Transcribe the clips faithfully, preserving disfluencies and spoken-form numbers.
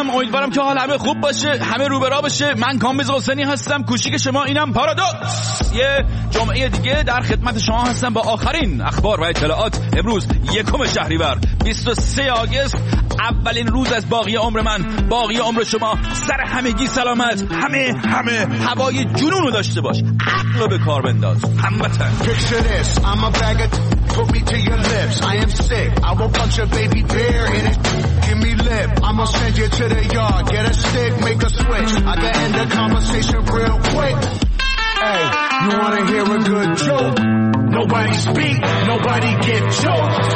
میگم امیدوارم که حال همه خوب باشه، همه رو به راه باشه. من کامبیز حسینی هستم، کوچیک شما اینم پارادوکس. یه جمعه دیگه در خدمت شما هستم با آخرین اخبار و اطلاعات. امروز یکم شهریور بیست و سه آگوست، اولین روز از باقی عمر من، باقی عمر شما. سر همگی سلامت، همه همه هوای جنون رو داشته باش، عقل به کار بنداز هموطن. Picture this, I'm a bag of put me to your lips. I am sick, I will punch a baby bear in it. Give me lip, I'ma send you to the yard. Get a stick, make a switch. I can end the conversation real quick. Hey, you wanna hear a good joke? Nobody speak, nobody get choked.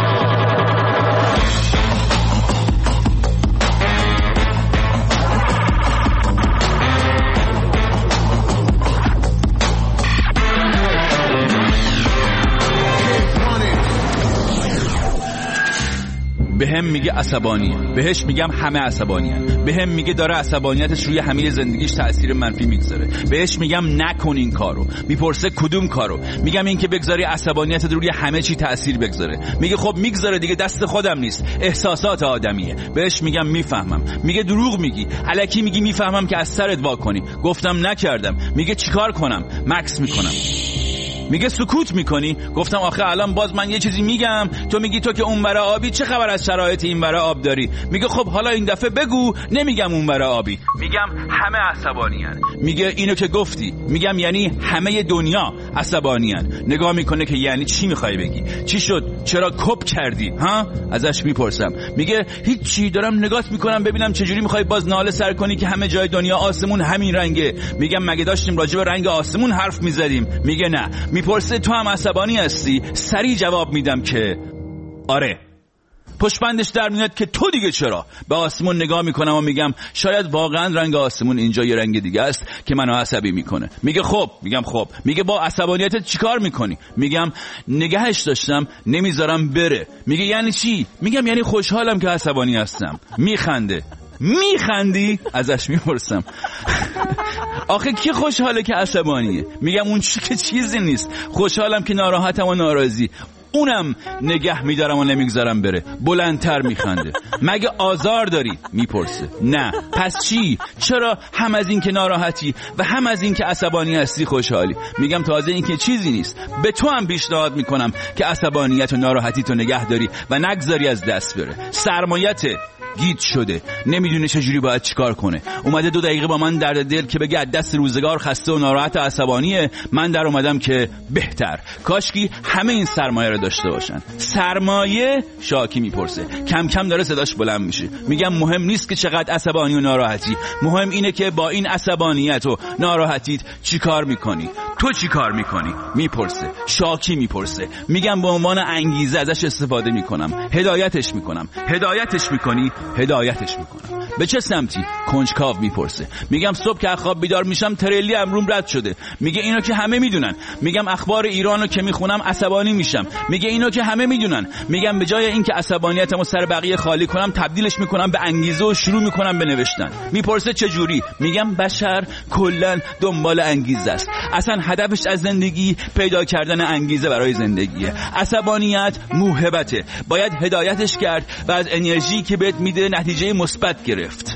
به هم میگه عصبانیه، بهش میگم همه عصبانیه. به هم میگه داره عصبانیتش روی همه زندگیش تأثیر منفی میگذاره. بهش میگم نکن این کارو. میپرسه کدوم کارو؟ میگم این که بگذاری عصبانیتت روی همه چی تأثیر بگذاره. میگه خب میگذاره دیگه، دست خودم نیست، احساسات آدمیه. بهش میگم میفهمم. میگه دروغ میگی. الکی میگی میفهمم که از سرت وا کنی. گفتم نکردم. میگه چیکار کنم؟ مکس میکنم. میگه سکوت میکنی. گفتم آخه الان باز من یه چیزی میگم تو میگی تو که اون برا آبی، چه خبر از شرایط این برا آب داری؟ میگه خب حالا این دفعه بگو نمیگم اون برا آبی. میگم همه عصبانیان. میگه اینو که گفتی. میگم یعنی همه دنیا عصبانیان. نگاه میکنه که یعنی چی میخوای بگی؟ چی شد؟ چرا کپ کردی؟ ها؟ ازش میپرسم. میگه هیچی، دارم نگات میکنم ببینم چجوری میخوای باز ناله سر کنی که همه جای دنیا آسمون همین رنگه. میگم مگه داشتیم راجع به رنگ آسمون حرف میزدیم؟ میگه نه. میپرسه تو هم عصبانی هستی؟ سریع جواب میدم که آره. پشتبندش در میاد که تو دیگه چرا؟ به آسمون نگاه میکنم و میگم شاید واقعا رنگ آسمون اینجا یه رنگ دیگه است که منو عصبی میکنه. میگه خب. میگم خب. میگه با عصبانیتت چیکار میکنی؟ میگم نگهش داشتم نمیذارم بره. میگه یعنی چی؟ میگم یعنی خوشحالم که عصبانی هستم. میخنده. میخندی؟ ازش میپرسم آخه کی خوشحاله که عصبانیه؟ میگم اون چی که چیزی نیست، خوشحالم که ناراحتم و ناراضی، اونم نگه میدارم و نمیگذارم بره. بلندتر میخنده. مگه آزار داری؟ میپرسه. نه. پس چی؟ چرا هم از این که ناراحتی و هم از این که عصبانی هستی خوشحالی؟ میگم تازه این که چیزی نیست، به تو هم پیشنهاد میکنم که عصبانیت و ناراحتی تو نگه داری و نگذاری از دست بره. سرمایته گیج شده، نمیدونه چجوری باید چیکار کنه. اومده دو دقیقه با من درد دل که بگه دست روزگار خسته و ناراحت و عصبانیه. من در اومدم که بهتر کاشکی همه این سرمایه رو داشته باشن. سرمایه؟ شاکی میپرسه. کم کم داره صداش بلند میشه. میگم مهم نیست که چقدر عصبانی و ناراحتی، مهم اینه که با این عصبانیت و ناراحتیت چیکار میکنی. تو چیکار میکنی؟ میپرسه. شاکی میپرسه. میگم به عنوان انگیزه ازش استفاده میکنم، هدایتش میکنم. هدایتش میکنی؟ هدایتش میکنم. به چه سمتی؟ کنجکاو میپرسه. میگم صبح که خواب بیدار میشم تریلی امروم رد شده. میگه اینو که همه میدونن. میگم اخبار ایرانو که میخونم عصبانی میشم. میگه اینو که همه میدونن. میگم به جای اینکه عصبانیتمو سر بقیه خالی کنم تبدیلش میکنم به انگیزه و شروع میکنم به نوشتن. میپرسه چه جوری؟ میگم بشر کلا دنبال انگیزه است. اصلا هدفش از زندگی پیدا کردن انگیزه برای زندگیه. عصبانیت موهبته، باید هدایتش کرد و از انرژی که بهت میده نتیجه مثبت گرفت.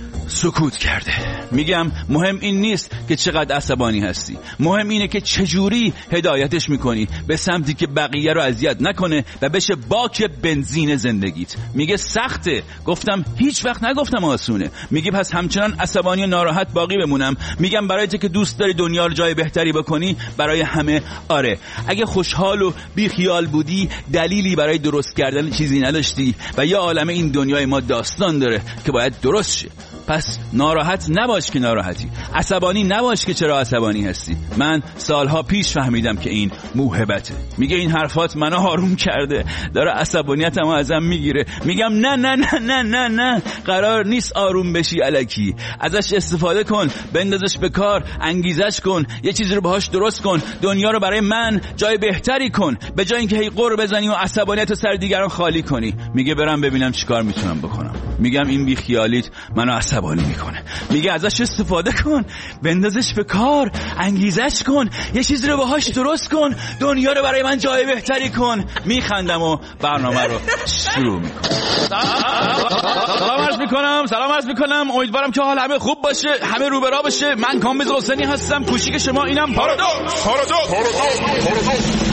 سکوت کرده. میگم مهم این نیست که چقدر عصبانی هستی، مهم اینه که چجوری هدایتش میکنی به سمتی که بقیه رو اذیت نکنه و بشه باک بنزین زندگیت. میگه سخته. گفتم هیچ وقت نگفتم آسونه. میگه پس همچنان عصبانی و ناراحت باقی بمونم؟ میگم برای تو که دوست داری دنیا رو جای بهتری بکنی، برای همه آره. اگه خوشحال و بی خیال بودی دلیلی برای درست کردن چیزی نداشتی و یا عالمه این دنیای ما داستان داره که باید درست شه. پس ناراحت نباش که ناراحتی، عصبانی نباش که چرا عصبانی هستی. من سالها پیش فهمیدم که این موهبته. میگه این حرفات منو آروم کرده، داره عصبانیتمو ازم میگیره. میگم نه نه نه نه نه نه، قرار نیست آروم بشی الکی. ازش استفاده کن، بندازش به کار، انگیزش کن، یه چیزی رو باهاش درست کن، دنیا رو برای من جای بهتری کن، به جای اینکه هی قر بزنی و عصبانیتو سر دیگران خالی کنی. میگه برم ببینم چیکار میتونم بکنم. میگم این بی خیالیت منو عصبانی عصبانی میکنه. میگه ازش استفاده کن، بندازش به کار، انگیزش کن، یه چیزی رو باهاش درست کن، دنیا رو برای من جای بهتری کن. میخندم و برنامه رو شروع میکنم. سلام عرض میکنم سلام عرض میکنم امیدوارم که حال همه خوب باشه، همه رو به راه باشه. من کامبیز حسینی هستم، کوچیک شما اینم پارادوکس. پارادوکس پارادوکس پارادوکس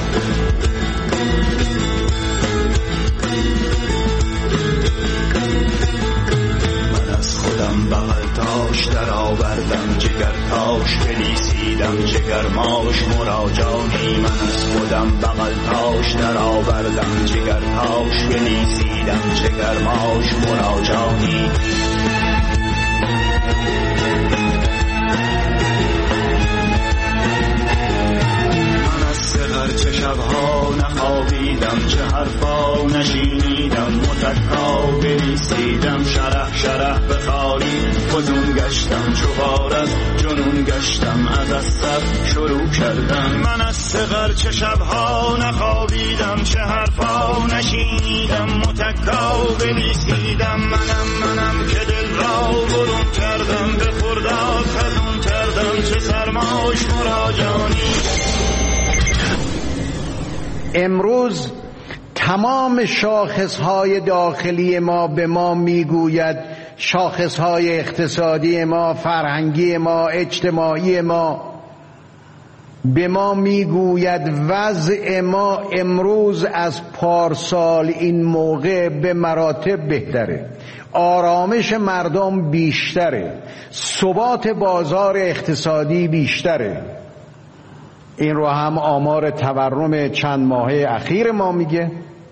بغل تاش در آوردم، جگر تاش بلیسیدم، جگر ماش مراجانی. من از خودم بغل تاش در آوردم، جگر تاش بلیسیدم، جگر ماش مراجانی. من از سغر چه شبها نخوابیدم، چه حرفا نشینیدم، متکا بلیسیدم، شرح شرح بخاری فزون گشتم، چوبار از جنون گشتم، از از سر شروع کردم. من از سغر چه شبها نخوابیدم، چه حرفا نشینیدم، متکا بلیسیدم. منم منم که دل را برون کردم، به خرداد خزون کردم، چه سرماش مراجانی. امروز تمام شاخصهای داخلی ما به ما میگوید، شاخصهای اقتصادی ما، فرهنگی ما، اجتماعی ما به ما میگوید وضع ما امروز از پارسال این موقع به مراتب بهتره، آرامش مردم بیشتره، ثبات بازار اقتصادی بیشتره. این رو هم آمار تورم چند ماهه اخیر ما میگه،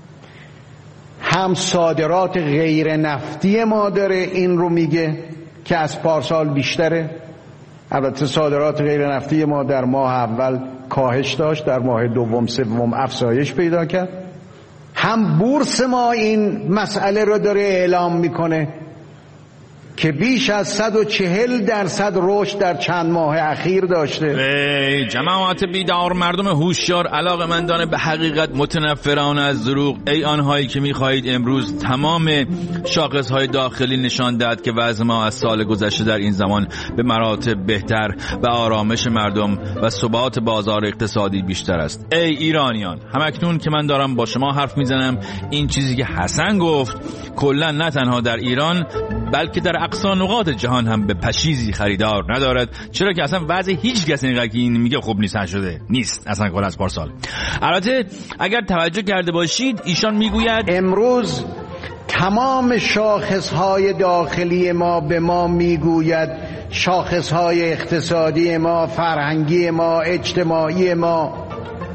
هم صادرات غیر نفتی ما داره این رو میگه که از پارسال بیشتره. البته صادرات غیر نفتی ما در ماه اول کاهش داشت، در ماه دوم سوم افزایش پیدا کرد. هم بورس ما این مسئله رو داره اعلام میکنه که بیش از صد و چهل درصد رشد در چند ماه اخیر داشته. ای جماعت بیدار، مردم هوشیار، علاقه‌مندان به حقیقت، متنفران از دروغ، ای آنهایی که می‌خواهید امروز تمام شاخص‌های داخلی نشان دهد که وضع ما از سال گذشته در این زمان به مراتب بهتر و آرامش مردم و ثبات بازار اقتصادی بیشتر است. ای ایرانیان، همکنون که من دارم با شما حرف میزنم، این چیزی که حسن گفت کلا نه تنها در ایران بلکه در اقصا نقاط جهان هم به پشیزی خریدار ندارد، چرا که اصلا وضع هیچ کس اینقدر که این میگه خوب نیست شده نیست اصلا کلا از پارسال. البته اگر توجه کرده باشید ایشان میگوید امروز تمام شاخصهای داخلی ما به ما میگوید، شاخصهای اقتصادی ما، فرهنگی ما، اجتماعی ما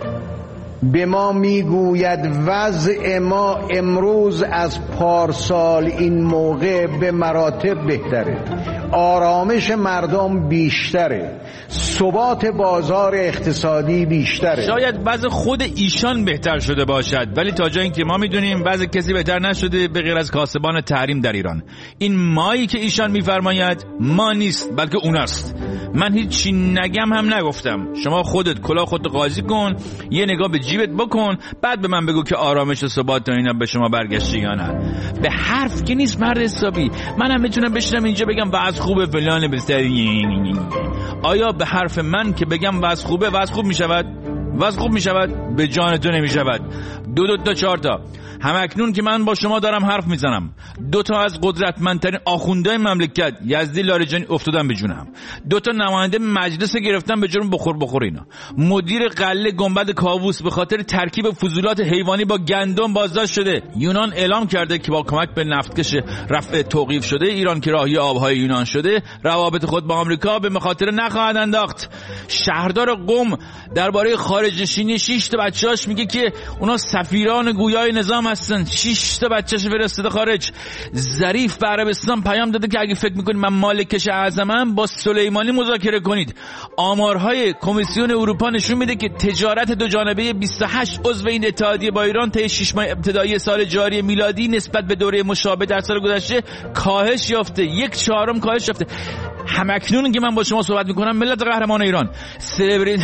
به ما میگوید وضع ما امروز از پارسال این موقع به مراتب بهتره، آرامش مردم بیشتره، ثبات بازار اقتصادی بیشتره. شاید وضع خود ایشان بهتر شده باشد، ولی تا جایی که ما میدونیم وضع کسی بهتر نشده به غیر از کاسبان تحریم در ایران. این مایی که ایشان میفرماید ما نیست بلکه اوناست. من هیچی نگم هم نگفتم. شما خودت کلاه خودت قاضی کن، یه نگاه به جیبت بکن، بعد به من بگو که آرامش و ثبات تا اینا به شما برگشته یا نه. به حرف که نیست مرد حسابی. من هم میتونم بشینم اینجا بگم وضع خوبه فلان بستری. آیا به حرف من که بگم وضع خوبه وضع خوب میشود؟ وضع خوب میشود؟ به جان تو نمیشود. دو دو تا چهار تا. همکنون که من با شما دارم حرف میزنم، دو تا از قدرتمندترین آخوندهای مملکت یزدی لاریجانی افتادن به جونم. دو تا نماینده مجلس گرفتن به جرم بخور بخور اینا. مدیر قلعه گنبد کاووس به خاطر ترکیب فضولات حیوانی با گندم بازداشت شده. یونان اعلام کرده که با کمک به نفتکش رفع توقیف شده ایران که راهی آبهای یونان شده، روابط خود با آمریکا به مخاطره نخواهد انداخت. شهردار قم درباره خارج نشینی شش تا بچه‌اش میگه که اونا سفیران گویای نظام هستن. شش تا بچه‌ش فرستاده خارج. ظریف به عربستان پیام داده که اگه فکر میکنید من مالکش اعظمم با سلیمانی مذاکره کنید. آمارهای کمیسیون اروپا نشون میده که تجارت دو جانبه بیست و هشت عضو این اتحادیه با ایران طی شش ماه ابتدایی سال جاری میلادی نسبت به دوره مشابه در سال گذشته کاهش یافته. یک چهارم کاهش یافته. همکنون که من با شما صحبت میکنم ملت قهرمان ایران، سلبریتی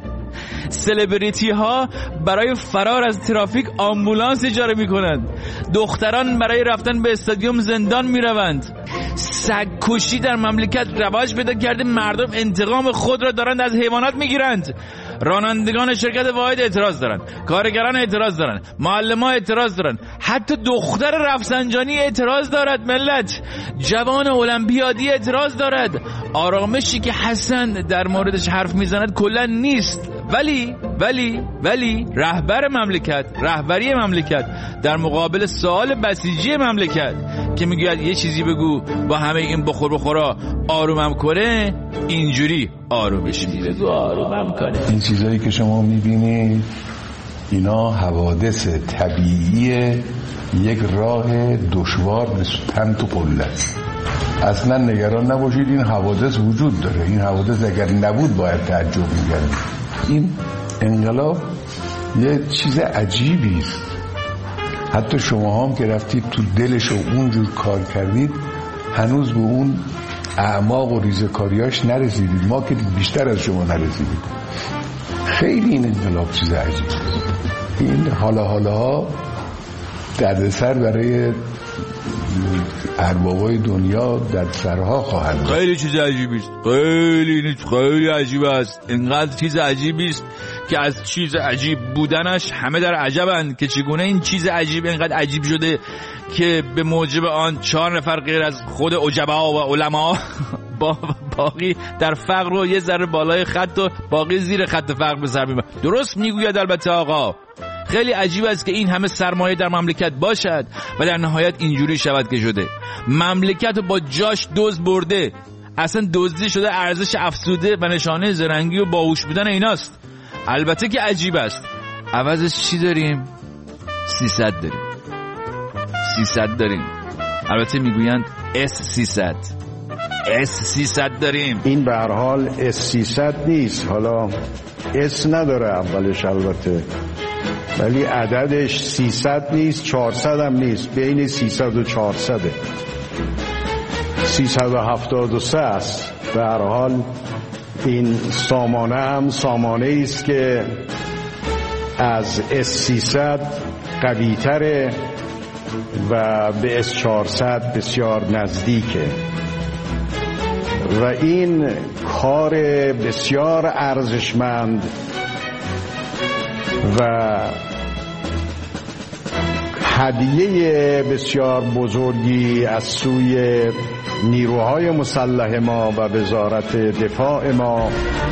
سلبریتی ها برای فرار از ترافیک آمبولانس اجاره میکنند. دختران برای رفتن به استادیوم زندان میروند. سگ کشی در مملکت رواج پیدا کرده. مردم انتقام خود را دارند از حیوانات میگیرند. رانندگان شرکت واحد اعتراض دارن، کارگران اعتراض دارن، معلمان اعتراض دارن، حتی دختر رفسنجانی اعتراض دارد. ملت، جوان المپیادی اعتراض دارد. آرامشی که حسن در موردش حرف میزند کلا نیست. ولی ولی ولی رهبر مملکت، رهبری مملکت در مقابل سوال بسیجی مملکت که میگوید یه چیزی بگو با همه این بخور بخورا آرومم کنه، اینجوری آرومش میده، بگو آرومم کنه. این چیزایی که شما میبینید اینا حوادث طبیعی یک راه دشوار به تن تو قله است. اصلا نگران نباشید، این حوادث وجود داره. این حوادث اگر نبود باید تعجب می‌کردیم. این انقلاب یه چیز عجیبی است. حتی شما هم که رفتید تو دلش و اونجور کار کردید هنوز به اون اعماق و ریزکاریاش نرسیدید. ما که بیشتر از شما نرسیدید. خیلی این انقلاب چیز عجیبی است. این حالا حالا ها دردسر برای اربابای دنیا در سرها خواهد بود. خیلی چیز عجیبی است. خیلی خیلی عجیب است. اینقدر چیز عجیبی است که از چیز عجیب بودنش همه در عجبند که چگونه این چیز عجیب اینقدر عجیب شده که به موجب آن چهار نفر غیر از خود عجبا و علما با باقی در فقر و یه ذره بالای خط و باقی زیر خط فقر به سر میبرند. درست میگوید البته آقا. خیلی عجیب است که این همه سرمایه در مملکت باشد و در نهایت اینجوری شود که شده. مملکت رو با جاش دزد برده، اصلا دزدی شده ارزش افزوده و نشانه زرنگی و باهوش بودن ایناست. البته که عجیب است. عوضش چی داریم؟ سیصد داریم. سیصد داریم. البته میگویند اس سیصد. اس سیصد داریم. این به هر حال اس سیصد نیست. حالا اس نداره اولش البته، ولی عددش سیصد نیست، چهارصد هم نیست، بین سیصد و چهارصد، سیصد و هفتاد و سه است. به هر حال این سامانه هم سامانه است که از اس سیصد قوی تره و به اس چهارصد بسیار نزدیکه و این کار بسیار ارزشمند و هدیه بسیار بزرگی از سوی نیروهای مسلح ما و وزارت دفاع ما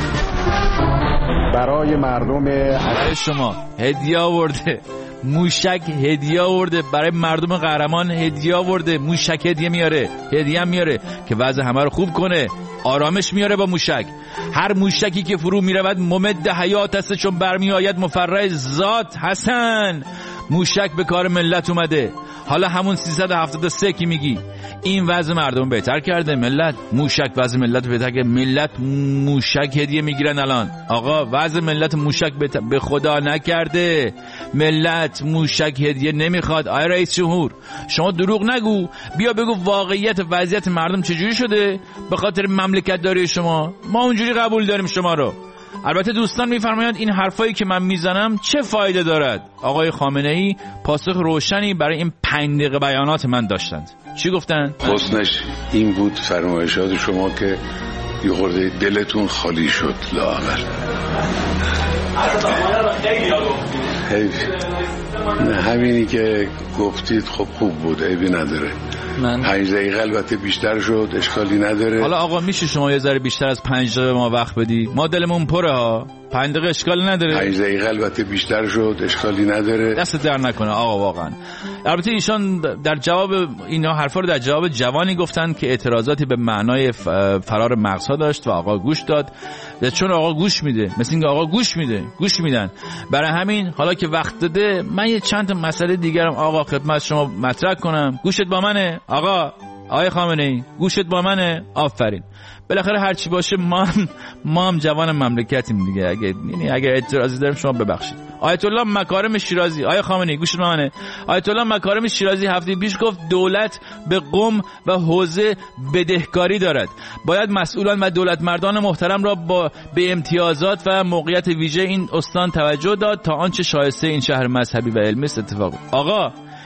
برای مردم. برای شما هدیه آورده، موشک هدیه آورده، برای مردم قهرمان هدیه آورده. موشک هدیه میاره، هدیه هم میاره که وضع همه رو خوب کنه، آرامش میاره با موشک. هر موشکی که فرو میرود ممد حیات است، چون برمی آید مفرح ذات. حسن، موشک به کار ملت اومده. حالا همون سیصد و هفتاد و سه کی میگی این وضع مردم بهتر کرده؟ ملت موشک وضع ملت بهتر کرده. ملت موشک هدیه میگیرن الان. آقا وضع ملت موشک به خدا نکرده. ملت موشک هدیه نمیخواد. آیا رئیس جمهور شما دروغ نگو، بیا بگو واقعیت وضعیت مردم چجوری شده به خاطر مملکت داری شما. ما اونجوری قبول داریم شما رو. البته دوستان میفرمایند این حرفایی که من میزنم چه فایده دارد. آقای خامنه‌ای پاسخ روشنی برای این پنج دقیقه بیانات من داشتند. چی گفتن؟ حسنش این بود فرمایشات شما که یه خورده دلتون خالی شد لااقل. نه همینی که گفتید خب خوب بود، عیبی نداره. من پنج دقیقه البته بیشتر شد، اشکالی نداره. حالا آقا میشه شما یه ذره بیشتر از پنج دقیقه ما وقت بدی؟ ما دلمون پره ها. پنج دقیقه اشکالی نداره. پنج دقیقه البته بیشتر شد، اشکالی نداره. دست در نکنه آقا واقعا. البته ایشان در جواب اینا حرفا رو در جواب جوانی گفتن که اعتراضاتی به معنای فرار مغزها داشت و آقا گوش داد. چون آقا گوش میده، مثل اینکه آقا گوش میده، گوش میدن. برای همین حالا که وقت داده من یه چند تا مسئله دیگرم آقا خدمت شما مطرح کنم. گوشت با منه آقا؟ آقای خامنه‌ای گوشت با منه؟ آفرین. بالاخره هر چی باشه ما هم ما هم جوان مملکتیم دیگه. اگه یعنی اگه اعتراضی داریم شما ببخشید. آیت الله مکارم شیرازی، آقای خامنه‌ای گوشت با منه؟ آیت الله مکارم شیرازی هفته پیش گفت دولت به قم و حوزه بدهکاری دارد. باید مسئولان و دولت مردان محترم را با به امتیازات و موقعیت ویژه این استان توجه داد تا آنچه شایسته این شهر مذهبی و علمی است اتفاق. آقا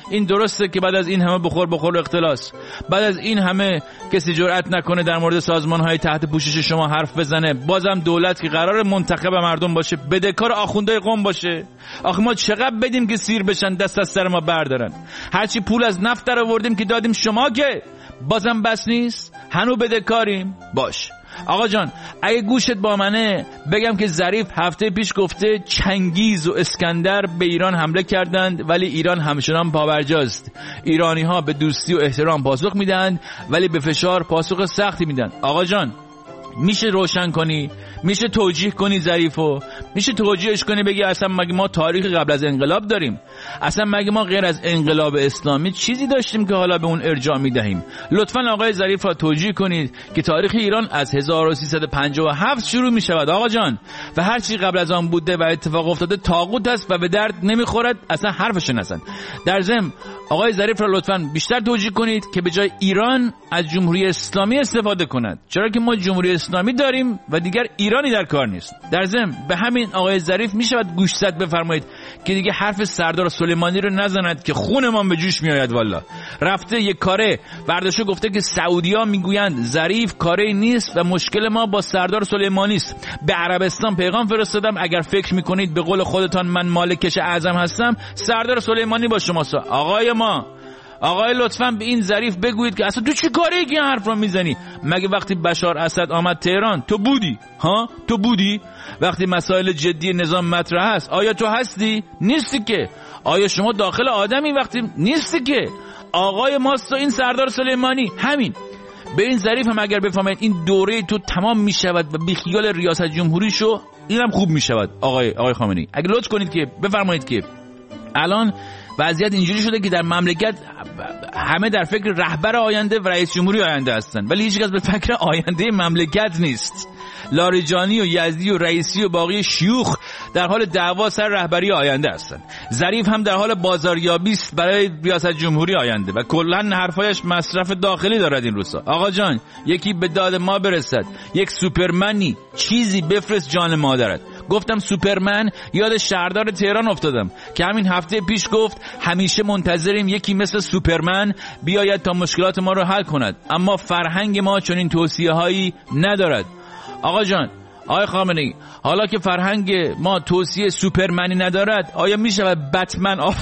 این درسته که بعد از این همه بخور بخور اختلاس، بعد از این همه کسی جرئت نکنه در مورد سازمان‌های تحت پوشش شما حرف بزنه، بازم دولت که قرار منتخب مردم باشه بدهکار آخوندای قم باشه؟ آخه ما چقدر بدیم که سیر بشن دست از سر ما بردارن؟ هرچی پول از نفت در آوردیم که دادیم شما که بازم بس نیست؟ هنو بدهکاریم؟ باش آقا جان، اگه گوشت با منه بگم که ظریف هفته پیش گفته چنگیز و اسکندر به ایران حمله کردند ولی ایران همچنان پابرجاست. ایرانی ها به دوستی و احترام پاسخ میدن ولی به فشار پاسخ سختی میدن. آقا جان میشه روشن کنی؟ میشه توجیه کنی ظریفو؟ میشه توجیهش کنی بگی اصلا مگه ما تاریخ قبل از انقلاب داریم؟ اصلا مگه ما غیر از انقلاب اسلامی چیزی داشتیم که حالا به اون ارجاع میدهیم؟ لطفاً آقای ظریف را توجیه کنید که تاریخ ایران از هزار و سیصد و پنجاه و هفت شروع میشود آقا جان، و هر چی قبل از آن بوده و اتفاق افتاده طاغوت است و به درد نمیخورد، اصلا حرفش نزن. در ضمن آقای ظریف را لطفاً بیشتر توجیه کنید که به جای ایران از جمهوری اسلامی استفاده کند، چرا که ما جمهوری اسلامی داریم و دیگر ایرانی در کار نیست. در ضمن به همین آقای ظریف میشود گوشزد بفرمایید که دیگه حرف سردار سلیمانی رو نزند که خونمان به جوش میآید. والا رفته یک کاره برداشته گفته که سعودی‌ها میگویند ظریف کاره نیست و مشکل ما با سردار سلیمانی است. به عربستان پیغام فرستادم اگر فکر میکنید به قول خودتان من مالکش اعظم هستم، سردار سلیمانی با شماست. آقای ما آقای لطفاً به این ظریف بگویید که اصلا تو چی کاری که این حرف رو میزنی؟ مگه وقتی بشار اسد آمد تهران تو بودی؟ ها تو بودی؟ وقتی مسائل جدی نظام مطرح هست آیا تو هستی؟ نیستی که. آیا شما داخل آدمی وقتی نیستی که؟ آقای ماست و این سردار سلیمانی. همین به این ظریف هم اگر بفهمید این دوره تو تمام میشود و بیخیال ریاست جمهوری شو، اینم خوب میشود. آقای آقای خامنه‌ای اگه لطف کنید که بفرمایید که الان وضعیت اینجوری شده که در مملکت همه در فکر رهبر آینده و رئیس جمهوری آینده هستن ولی هیچ کس به فکر آینده مملکت نیست. لاریجانی و یزدی و رئیسی و باقی شیوخ در حال دعوا سر رهبری آینده هستن. ظریف هم در حال بازاریابی است برای ریاست جمهوری آینده و کلا حرفایش مصرف داخلی دارد این روزا. آقا جان یکی به داد ما برسد، یک سوپرمنی چیزی بفرست جان مادرت. گفتم سوپرمن یاد شهردار تهران افتادم که همین هفته پیش گفت همیشه منتظریم یکی مثل سوپرمن بیاید تا مشکلات ما رو حل کند، اما فرهنگ ما چنین توصیه هایی ندارد. آقا جان آقای خامنه‌ای حالا که فرهنگ ما توصیه سوپرمنی ندارد آیا میشه بتمن آف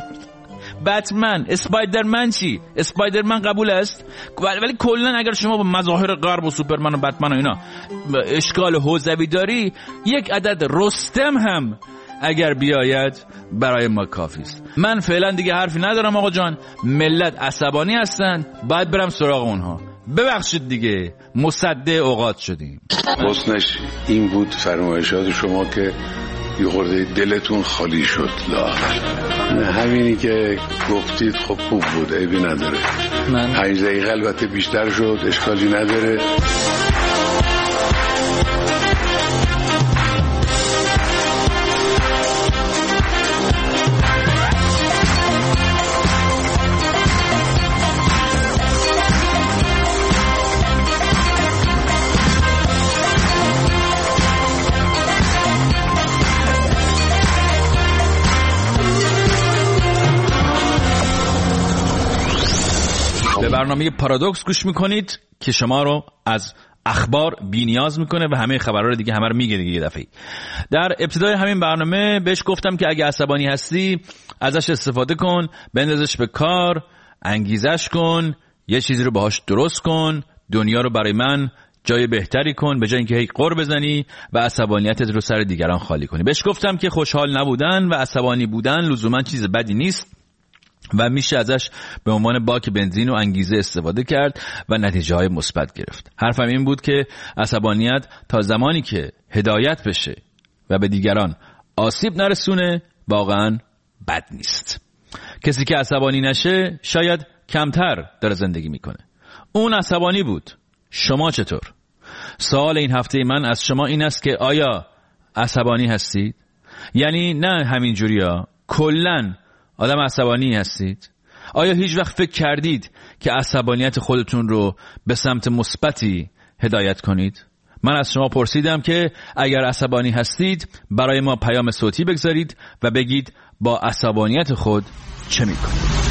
بتمن اسپایدرمن چی؟ اسپایدرمن قبول است ولی کلا اگر شما با مظاهر غرب و سوپرمن و بتمن و اینا اشکال حوزوی داری، یک عدد رستم هم اگر بیاید برای ما کافی است. من فعلا دیگه حرفی ندارم آقا جان، ملت عصبانی هستن باید برم سراغ اونها. ببخشید دیگه مصدع اوقات شدیم. حسنش این بود فرمایشات شما که یه خورده دلتون خالی شد. لاغر همینی که گفتید خب خوب بود، عیبی نداره. من پنج دقیقه البته بیشتر شد، اشکالی نداره. به برنامه پارادوکس گوش میکنید که شما رو از اخبار بی‌نیاز میکنه و همه خبرها رو دیگه همه رو میگه دیگه یه دفعه. در ابتدای همین برنامه بهش گفتم که اگه عصبانی هستی ازش استفاده کن، بندازش به کار، انگیزش کن، یه چیزی رو باهاش درست کن، دنیا رو برای من جای بهتری کن به جای اینکه هی قر بزنی و عصبانیتت رو سر دیگران خالی کنی. بهش گفتم که خوشحال نبودن و عصبانی بودن لزوما چیز بدی نیست و میشه ازش به عنوان باک بنزین و انگیزه استفاده کرد و نتیجه های مثبت گرفت. حرفم این بود که عصبانیت تا زمانی که هدایت بشه و به دیگران آسیب نرسونه واقعا بد نیست. کسی که عصبانی نشه شاید کمتر داره زندگی میکنه. اون عصبانی بود، شما چطور؟ سوال این هفته من از شما این است که آیا عصبانی هستید؟ یعنی نه همین جوریا، کلن آدم عصبانی هستید؟ آیا هیچ وقت فکر کردید که عصبانیت خودتون رو به سمت مثبتی هدایت کنید؟ من از شما پرسیدم که اگر عصبانی هستید برای ما پیام صوتی بگذارید و بگید با عصبانیت خود چه میکنید.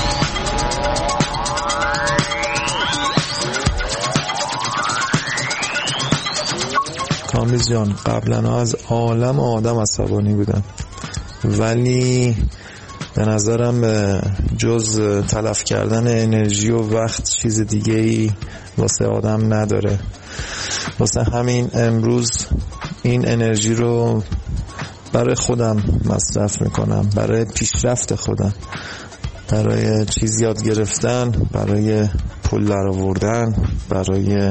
کامبیز جان، قبلا از عالم آدم عصبانی بودم، ولی به نظرم جز تلف کردن انرژی و وقت چیز دیگه ای واسه آدم نداره. واسه همین امروز این انرژی رو برای خودم مصرف میکنم، برای پیشرفت خودم، برای چیز یاد گرفتن، برای پول در آوردن، برای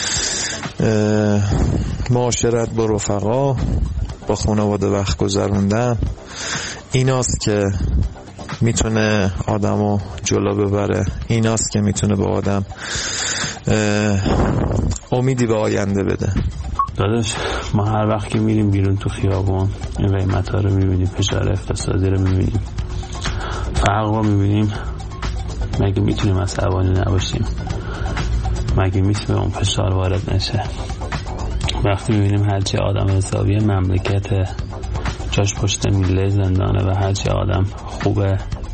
معاشرت با رفقا، با خانواده وقت گذروندن. ایناست که میتونه آدمو جلو ببره، ایناست که میتونه به آدم امیدی به آینده بده. داداش ما هر وقت که میریم بیرون تو خیابون این قیمت ها رو میبینیم، فشار اقتصادی رو میبینیم، فرق رو میبینیم. مگه میتونیم عصبانی نباشیم؟ مگه میتونه اون فشار وارد نشه؟ وقتی میبینیم هرچی آدم حسابی مملکت جاش پشت میله زندانه و هرچی آدم خوبه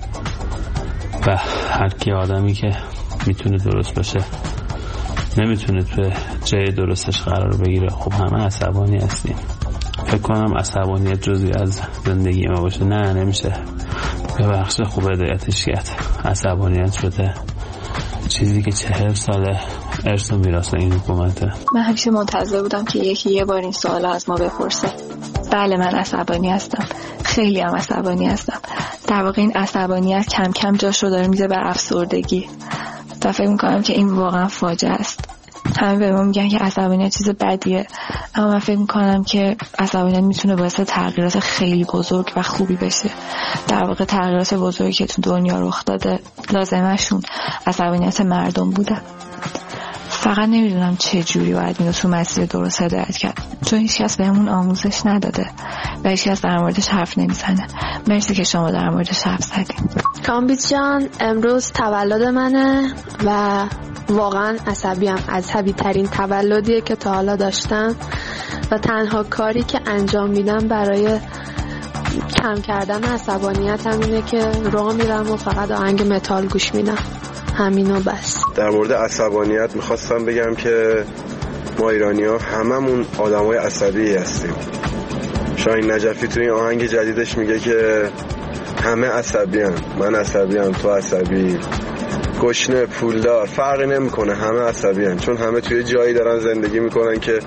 و هر کی آدمی که میتونه درست باشه نمیتونه تو جای درستش قرار بگیره، خب همه عصبانی هستیم. فکر کنم عصبانیت جزئی از زندگی ما باشه. نه نمیشه به بخش خوب هدایتش کرد. عصبانیت شده چیزی که چهل ساله ارث و میراث این حکومته. من همیشه منتظر بودم که یکی یه بار این سوال از ما بپرسه. بله من عصبانی هستم، خیلی هم عصبانی هستم. در واقع این عصبانیت کم کم جاش رو داره میذاره بر افسردگی و فکر میکنم که این واقعا فاجعه است. همه به ما میگن که عصبانیت چیز بدیه، اما من فکر میکنم که عصبانیت میتونه باعث تغییرات خیلی بزرگ و خوبی بشه. در واقع تغییرات بزرگی که تو دنیا رخ داده لازمشون عصبانیت مردم بوده. فقط نمیدونم چه جوری باید اینو تو مسیر درست هدایت کرد، چون هیچ کس بهمون آموزش نداده و هیچ کس در موردش حرف نمیزنه. مرسی که شما در موردش حرف زدین. کامبیز جان، امروز تولد منه و واقعا عصبیم. عصبی ترین تولدیه که تا حالا داشتم و تنها کاری که انجام میدم برای کم کردن عصبانیت هم اینه که راه میرم و فقط آهنگ متال گوش میدم، همینو بس. در مورد عصبانیت میخواستم بگم که ما ایرانی ها هممون آدم های عصبی هستیم. شاهین نجفی تو این آهنگ جدیدش میگه که همه عصبی هم. من عصبی هم، تو عصبی، گشنه، پولدار، فرقی نمیکنه، همه عصبی هم. چون همه توی جایی دارن زندگی میکنن که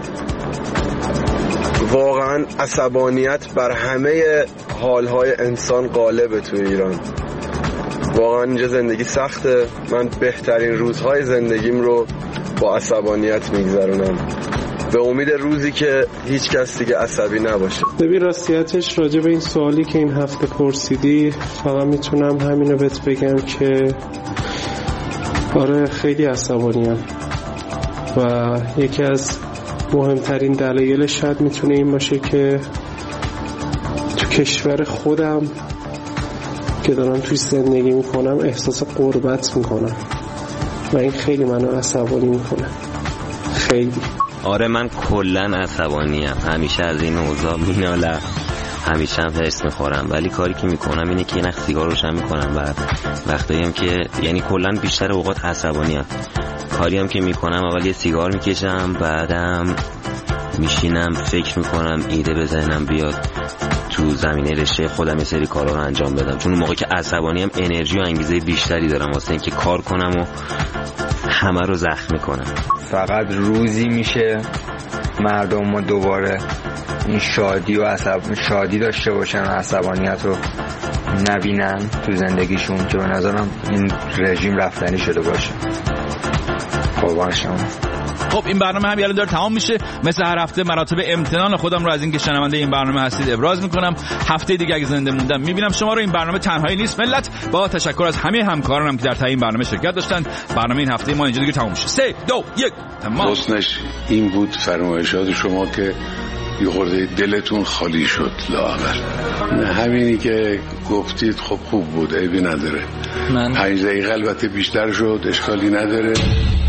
واقعا عصبانیت بر همه حالهای انسان غالبه توی ایران. واقعا اینجا زندگی سخته. من بهترین روزهای زندگیم رو با عصبانیت میگذرونم به امید روزی که هیچ کس دیگه عصبی نباشه. ببین راستیتش راجع به این سوالی که این هفته پرسیدی فقط میتونم همینو بهت بگم که آره خیلی عصبانیم و یکی از مهمترین دلایلش شاید میتونه این باشه که تو کشور خودم که دارم توی زندگی میکنم احساس غربت میکنم و این خیلی منو عصبانی میکنه. خیلی. آره من کلن عصبانیم، همیشه از این اوضاع مینالم، همیشه هم هرس میخورم، ولی کاری که میکنم اینه که یه نخ سیگار روشن میکنم و وقتایی هم که یعنی کلن بیشتر اوقات عصبانیم. کاری هم که میکنم اول یه سیگار میکشم، بعدم میشینم فکر میکنم ایده بزنم بیاد تو زمینه رشته خودم یه سری کارا رو انجام بدم، چون اون موقع که عصبانیم انرژی و انگیزه بیشتری دارم واسه اینکه کار کنم و همه رو زخمی کنم. فقط روزی میشه مردم ما دوباره این شادی و عصب... شادی داشته باشن و عصبانیت رو نبینن تو زندگیشون که به نظرم این رژیم رفتنی شده باشه. قربان شما. خب این برنامه هم الان داره تمام میشه. مثل هر هفته مراتب امتنان خودم رو از اینکه شنونده این برنامه هستید ابراز میکنم. هفته دیگه اگه زنده موندم میبینم شما رو. این برنامه تنهایی نیست ملت، با تشکر از همه همکارانم که در تای این برنامه شرکت داشتن. برنامه این هفته ما اینجا دیگه تمام میشه. سه دو یک تمام. حسنش این بود فرمایشات شما که یه خورده دلتون خالی شد لااقل. همینی که گفتید خب خوب بود، عیبی نداره. من پنج دقیقه البته بیشتر شد، اشکالی نداره.